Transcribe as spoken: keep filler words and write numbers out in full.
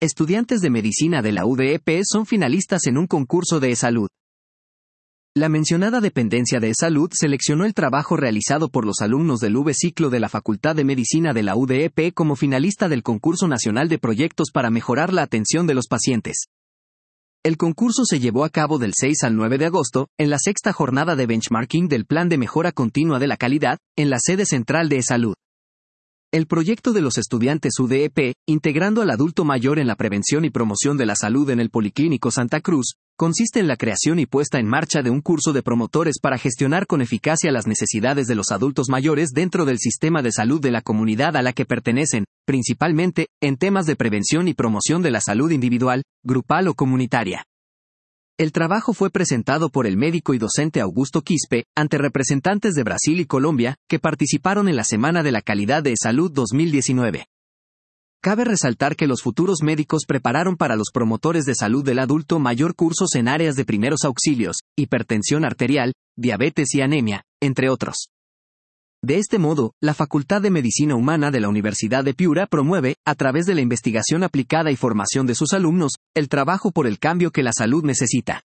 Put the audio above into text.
estudiantes de medicina de la U D E P son finalistas en un concurso de e-salud. La mencionada dependencia de e-salud seleccionó el trabajo realizado por los alumnos del V ciclo de la Facultad de Medicina de la U D E P como finalista del Concurso Nacional de Proyectos para Mejorar la Atención de los Pacientes. El concurso se llevó a cabo del seis al nueve de agosto, en la sexta jornada de benchmarking del Plan de Mejora Continua de la Calidad, en la sede central de e-salud. El proyecto de los estudiantes U D E P, integrando al adulto mayor en la prevención y promoción de la salud en el Policlínico Santa Cruz, consiste en la creación y puesta en marcha de un curso de promotores para gestionar con eficacia las necesidades de los adultos mayores dentro del sistema de salud de la comunidad a la que pertenecen, principalmente, en temas de prevención y promoción de la salud individual, grupal o comunitaria. El trabajo fue presentado por el médico y docente Augusto Quispe, ante representantes de Brasil y Colombia, que participaron en la Semana de la Calidad de Salud dos mil diecinueve. Cabe resaltar que los futuros médicos prepararon para los promotores de salud del adulto mayor cursos en áreas de primeros auxilios, hipertensión arterial, diabetes y anemia, entre otros. De este modo, la Facultad de Medicina Humana de la Universidad de Piura promueve, a través de la investigación aplicada y formación de sus alumnos, el trabajo por el cambio que la salud necesita.